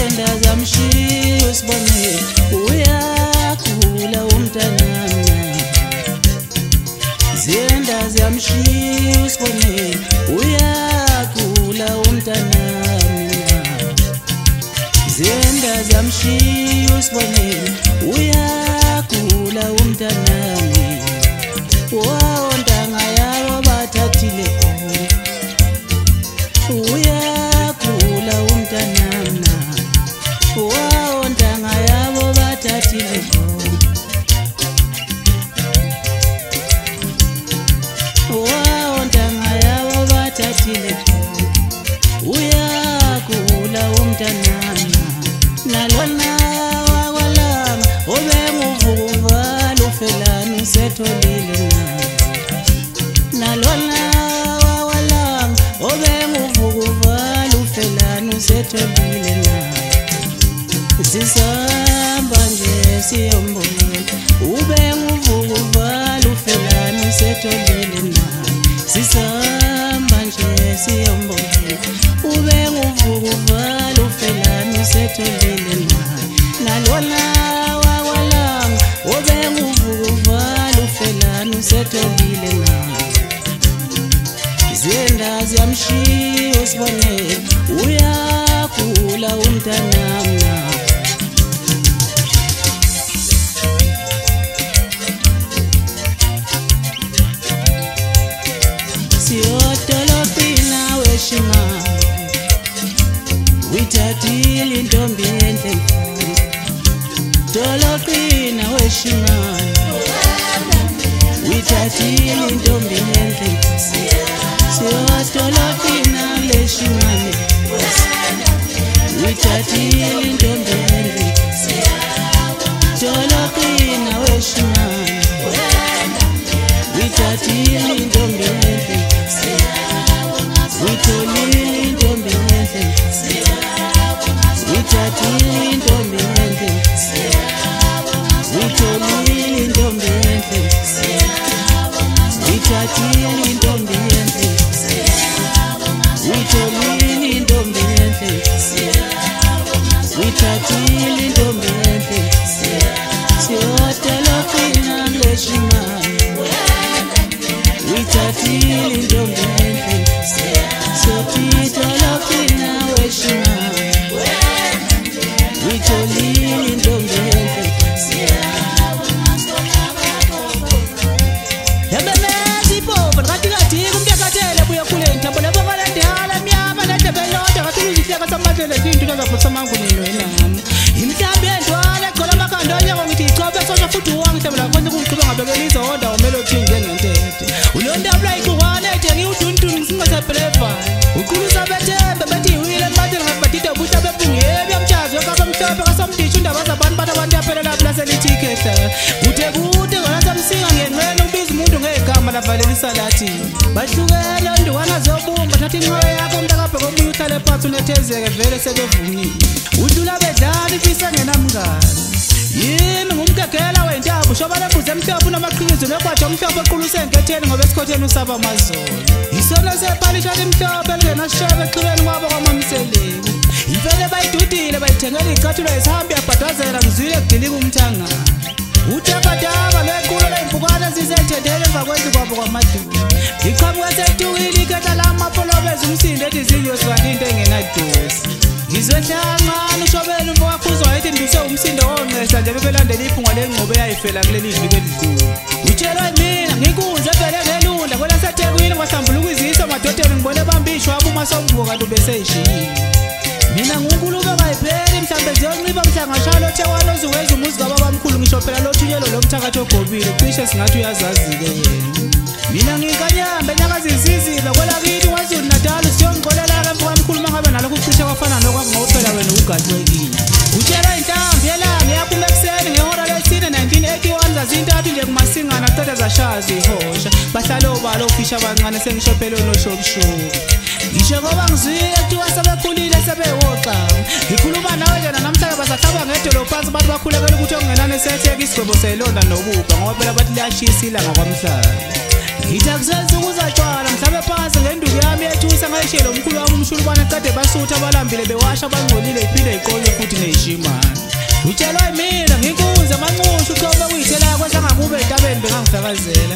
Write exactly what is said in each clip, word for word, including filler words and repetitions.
ziyenda zamshiya usibone uyakhula umntanami ziyenda zamshiya usibone uyakhula umntanami ziyenda zamshiya usibone uyakhula umntanami wawondanga yabo bathathile uyakhula umntanami wawondanga yabo bathathile wawondanga yabo bathathile uyakhula umntanami nalona wakwalanga obenguvukuvala ufelani usetholile nalona wakwalanga obenguvukuvala ufelani usetholile na sisamba nje siyombonela ubenguvukuvala ufelani usetholile na sisamba nje siyombonela ubenguvukuvala ufelani usetholile na nalona wakwalanga obenguvukuvala ufelani usetholile na ziyenda ziyamshiya usibone uyakhula umntanami siyodolobhina weshima withathile intombi enhle dolobhina weshima withathile intombi enhle siyodolobhina leshimane withathile intombi enhle dolobhina weshimane withathile intombi enhle witholile intombi enhle withathile intombi enhle witholile intombi enhle withathile intombi enhle witholile intombi enhle withathile intombi enhle siyodolobhina leshimane withathile intombi enhle siyodolobhina weshimane witholile intombi enhle yabemezipova ngatigathika umntakathele buyakhule ngitambo lebavalendala myama nedebelode ngatuluzihleka samadlele zinto zazaphotsamangunilo enami imhlambi yendwala egcola amakhanda onyako ngithi ichophe sosha futhi uwangihlambela konke kungiqhuba ngabekeliza wonda umelothingi njengentete ulondabula igcukwane ede ngiwuduntuni ngisingasebrevani uqulusa bethembe bethi iwile embateni ngabatide ubuhla bebungile byamtshazi yokaba mhlophe kasomdisha indaba zabantu bathi abantu yaphelela bulaselitikehla kude kude nganasamsinga ngenqena ubiza umuntu ngegama lavalelisa lathi bahlukene ondiwana zobumba thatha inqoyo yakho mntakabheka omunye uhlale phansi unethezeke vele sebevumile udlula bedlala ifisa ngenamngane yini ngumgegela wentambo shobane mbuze emhlophe unamaqiniso negwaja omhlophe oquluse enketheni ngoba esikhotheni usaba amazolo isona sepalisha limhlophe lingenashebe exhibeni kwabo kwamamseleki imfele bayidudile bayithengela icathulo yesihambi yabhadazela ngizwile kudilika umthangana utekadaba lequlo lempukane zisenthendele emva kwenzi kwabo kwamaduku iqhamuke setukile iketla lamapolobeza umsindo ethi ziliyosikanti into engenadosi ngizwehlangana ushobela umfo wakhuzwa wayethi ndise umsindo wonqesa nje bebelandela iphunga lengqobe eyayifela kuleli viki elidlule utshelwa mina ngikunze vele ngelunda kwelasethekwini kwahlambuluka izisa madodeni ngibone bambishwa abuma somvuka kanti ubeseyishiyile mina ngunkulumo kayipheli mhlambe ziyonqiba mhlangashalo othekwana ozukweza umuzi kababamkhulu ngisho phela lothunyelo lomthakathi ogobile cishe singathi uyazazi-ke yena mina ngikanyambe nyakazizizile kwelakithi kwazulu natali siyongixolela-ke mfukamkhulu mangabe nalokhu cishe kwafana nokwakungophela wena ugaxwekile utshela inhlambi yelanga yaphuma ekuseni ngehora lesine nineteen eighty-one zazintathu nje kumasingana kuceda zashaya zihosha bahlala obala ofisha abancane sengishophele onoshobishobi ngisho ngoba ngizwile kuthiwa sebekhulile sebewoxa ngikhuluma nawe njena namhlanje basahlaba ngedolo phansi bathi bakhulekela ukuthi okungenani esetheka isigwebo selonda nobupha ngoba phela bathi liyashisa ilanga kwamhlanje ngithi akusenza ukuzatshwala mhlabe phansi ngenduku yami yethusa ngayishelo omkhulu wami umshulubane kade basutha abalambile bewasha bangcolile iphinde iqonye futhi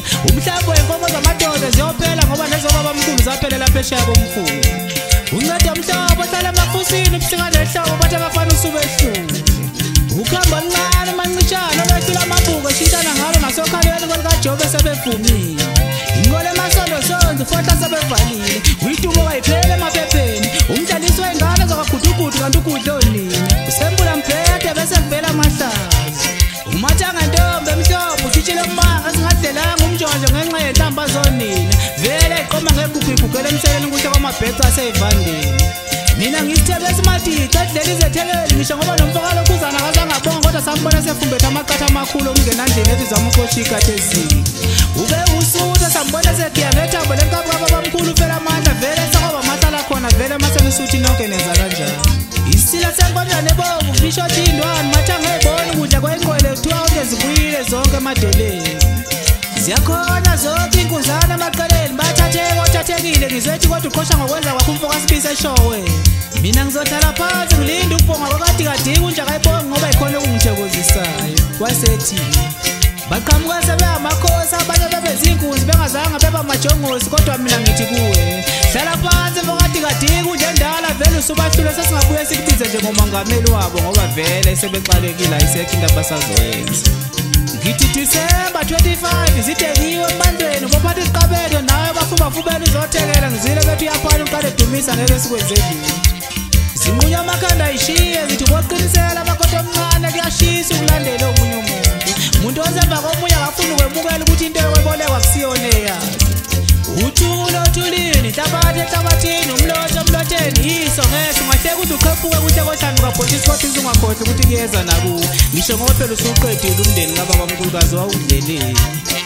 umhlambo wenkomo zamadoda ziyophela ngoba nezobabamkhulu zaphelela phesheya komkhulu uncede umhlobo ohlala emafusini ubusika nehlobo bathi abafana usube ehlungu ukhamba oluncane mancishana olwehlula amabhuku eshintana ngalo nasokhalweni kolikajobe sebevumile ingqole emasondo sonze fohla sebevalile uyitumo kayiphele emaphepheni umdlalisi wey'ngane zakagudugudu kanti ukudla onina usembula mphethe bese kuvela amahlazi umathanga ntombi emhlophe utshitshile umbanga esingadelanga umnjonjo ngenxa yenhlamba zonina vele eqoma ngegugigugela emseleni kuhle kwamabheca asey'vandeni mina ngisithebe esimathice edlela izethekeli ngisho ngoba nomfakalo okhuzana kazangabonga kodwa sambona sefumbethe amaqatha amakhulu okungenandlela ethi zamuxosha ikhathi ezini ube usutha sambona segiya ngethambo lenkabukaba bamkhulu phela amandla vele sakwaba mahlala khona vele masenisuthi nonke nenza kanjani isila senkonjane ebovu vishothi indwani mathanga ey'bona ukudla kweyinqwele kuthiwa onke zibuyile zonke emadeleni ziyakhona zonke inkuzana emaqeleni bathatheke othathekile ngizethi kodwa uqosha ngokwenza kwakho umfoka sibise eshowe mina ngizohlala phansi ngilinde ukubonga kwakatikadiki unja kayibongi ngoba yikhona okungithokozisayo wasethi baqhamuka sebeyamakhosi abanye bebezinkunzi bengazange beba majongosi kodwa mina ngithi kuwe hlala phansi mfokatikadiki unje ndala vele usubahlule sesingabuye sikubize njengomongameli wabo ngoba vele sebexakekile ayisekho into abasazoyenza ngithi December twenty-five zitekiwe emandleni ngophatha isiqabelo nawe bafubafubela uzothekela ngizile bethi uyaphana uqale dumisa ngeke sikwenze lutho zinqunya amakhanda ayishiye ngithi koqinisela amakhoto omncane kuyashisa ukulandela omunye umuntu umuntu ozemba komunye akafuni ukwemukela ukuthi into yokwebolekwa kusiyona eyakhe uthulo othulini hlabathi ehlabathini umlotho emlotheni yiso ngese ungahleka ukuthi uqephuke kuhle kohlanu kabhontshisi kodwa uzungakhohlwa ukuthi kuyeza nakuwe ngisho ngoba phela usuqedile umndeni kababamkhulukazi wawudleleni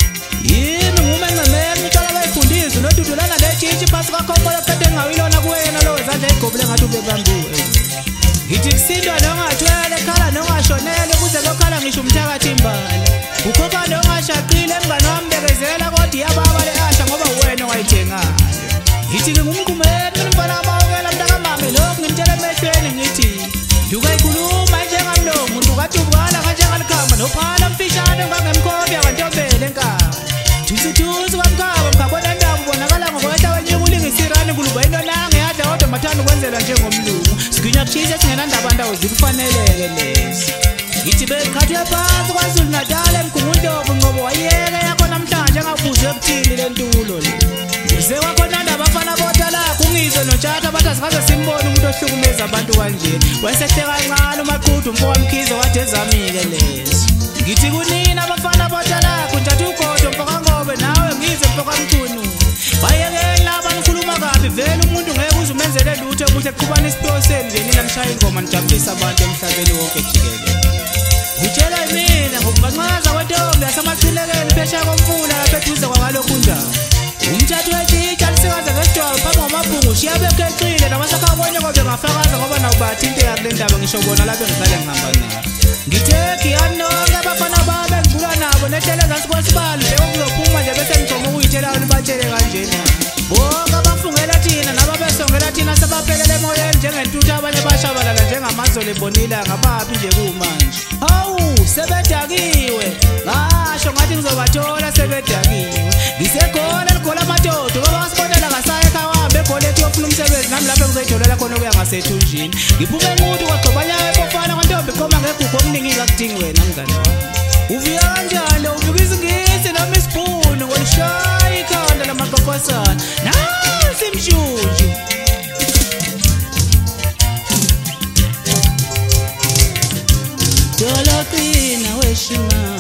yimi ngume encemeni ngithola bayifundisa unodudulana letshitshi phasi kakhomola qede ngawilona kuwena lowo zandla ey'gobule ngathi ubebambiwe ngithi kusindwa nongathwele khala nongashonele ukuze lokhala ngisho umthakathi imbala ukhokha nongashaqile mngane wami bekezela kodwa iyababa le-asha ngoba uwena owayithengayo ngithi-ke ngumqumeni mina mfana amawokela mntakamame lokhu ngimtshela emehlweni ngithi ndukayikhuluma njengamlomo ndukathi ubukala kanjengalikhamba nophala mfishane ngangemkhobya kantombele enkaba thusithusi kwamkhaba mkhabona ndawo ubonakala ngokwehla wenyuka ulingisirani nkuluba into nange yadla kodwa mathanda ukwenzelwa njengomlungu siginya kushisa singenandaba ndawo zikufaneleke lezo ngithi bekhathwe phansi kwaZulu Natal emgungundlovu ngoba wayiyeke yakho namhlanje engabuzwe ebuthini le ntulo le uze kwakhona ndaba abafana botalakho ungizwe notshata bathi asikaze simbone umuntu ohlukumeza abantu kanjeni wayesehle kancane umaqhudu umfowamkhize wathi ezami-ke lezo ngithi kunina abafana botalakho ntshathi ugodo mfokangobe nawe ngizwe mfokamthunu bayekeni laba nikhuluma kabi vele umuntu ngeke uze umenzele lutho kuhle kuqhubana isiphiwo senu nje nina nishaya ingoma nijabulisa abantu emhlabeni wonke jikelele utshela mina ngokubancaza kwentombi yasemachilekeni phesheya komfula lapha eduze kwakalokhu njalo umthathu wetshitsha lisikaze ngesidwayo phambi kwamabhungu ushiya bekecile namasakhabonye kodwa ngafakaza ngoba nawo bathinteka kule ndaba ngisho bona lapha engihlale ngihamba nabo ngitheki yanonke abafana babe ngibula nabo nehlele ezansi kwesibalo bekuzophuma nje bese ngijoma ukuyithelani batshele kanjena bonke abafungela thina nababesongela thina sebaphelele emoyeni njengentuthu abanye bashabalala njengamazolo ebonile ngabaphi nje kuwumanje hawu sebedakiwe ngasho ngathi ngizobathola sebedakiwe ngisekhona ligola amadodo ngoba ngasibonela ngasaya ekhaya wahamba egole ethi uyofuna umsebenzi nami lapho ngizoyitholela khona okuya ngasethunjini ngiphume enquthi kwagqobanyayo ebofana kwantombi iqoma ngegugu okuningi kakudingi wena mngane wami uvuya kanjani lo uvuka izingisi noma isibhunu ngolishaya ikhanda lamaqoqosana nasi mshushu dolaqina weshima